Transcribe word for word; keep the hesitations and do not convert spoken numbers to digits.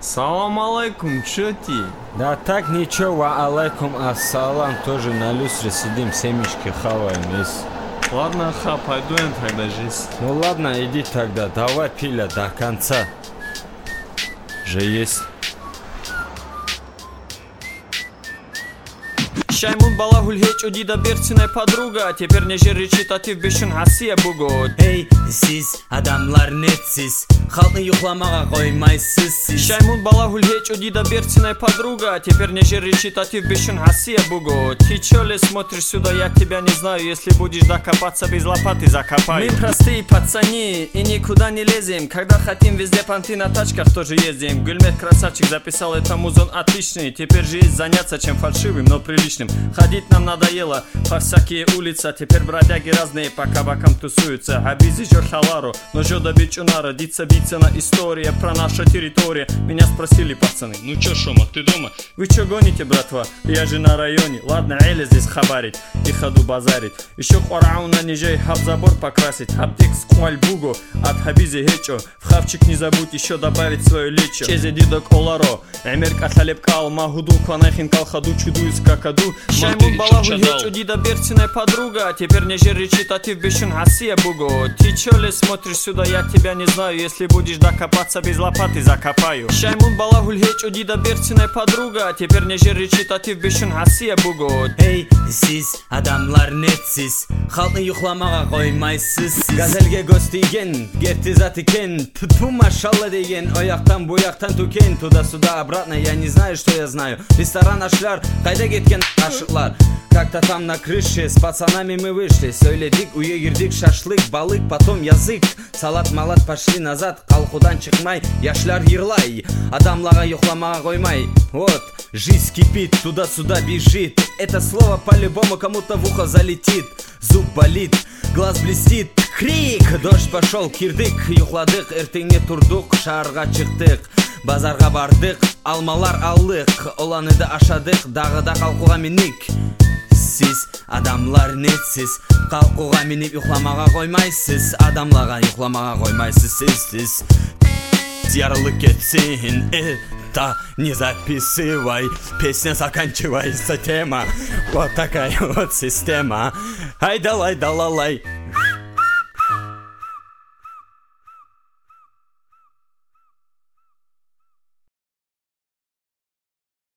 Салам алейкум, чё ты? Да так ничего, ва алейкум ассалам, тоже на люстре сидим, семечки хаваем, есть. Ладно, ха, пойду я тогда жизнь. Ну ладно, иди тогда, давай пиля до конца. Же есть. Шаймун балагул хеч одида берцинай подруга. Теперь не жер речитатив бешин хасия бугот. Эй, siz adamlar netsiz, халкы юкламага коймайсыз siz. Шаймун балагул хеч одида берцинай подруга. Теперь не жер речитатив бешин хасия бугот. Ты чё ли смотришь сюда, я тебя не знаю. Если будешь докопаться без лопаты, закопай. Мы простые пацаны и никуда не лезем. Когда хотим, везде понты на тачках тоже ездим. Гульмет красавчик записал это музон отличный. Теперь же есть заняться чем фальшивым, но приличным. Ходить нам надоело по всякие улицы. Теперь бродяги разные по кабакам тусуются. Хабизи жорхалару, но жода бичунара. Дица бицена история про нашу территорию. Меня спросили пацаны: ну чё, Шома, ты дома? Вы чё гоните, братва? Я же на районе. Ладно, Эля здесь хабарить и ходу базарить. Еще Курауна ниже хаб забор покрасить. Хаптик скуаль бугу от Хабизи хечо. В хавчик не забудь еще добавить свое лечо. Чезе дидок оларо Эмерк аталеп кал махуду кванахин кал хаду чуду из какаду. Шаймун балагу хеч одида берцинай подруга. Теперь не жер речитатив бешин хасия буго. Ты чё ли смотришь сюда, я тебя не знаю. Если будешь докопаться без лопаты, закопаю. Шаймун балагу хеч одида берцинай подруга. Теперь не жер речитатив бешин хасия буго. Эй, siz adamlar netsiz, халкы юкламага коймайсыз siz. Газельге көз тиген, герти зат экен. Ту машалла деген, ояктан буяктан тукен. Туда-сюда обратно, я не знаю, что я знаю. Ресторан ашлар, кайда кеткен ашыклар. Как-то там на крыше с пацанами мы вышли. Сөйледик, уе кирдик, шашлык, балык, потом язык. Салат-малат пошли назад, калкудан чыкмай. Яшлар йырлай, адамлага юкламага коймай. Вот, жизнь кипит, туда-сюда бежит. Это слово по-любому кому-то в ухо залетит. Зуб болит, глаз блестит. Крик, дождь пошел, кирдик, юкладык, эртеңе турдук, шаарга чыктык. Базарга бардык, алмалар алдык, оланыды ашадык, дагыда калкуга миник. Siz adamlar netsiz, kalkuğa minip yuklamağa koymaysız, adamlara yuklamağa koymaysız siz siz. Ярлык кетсин, это не записывай. Песня заканчивается, тема. Вот такая вот система. Ай-далай-далалай.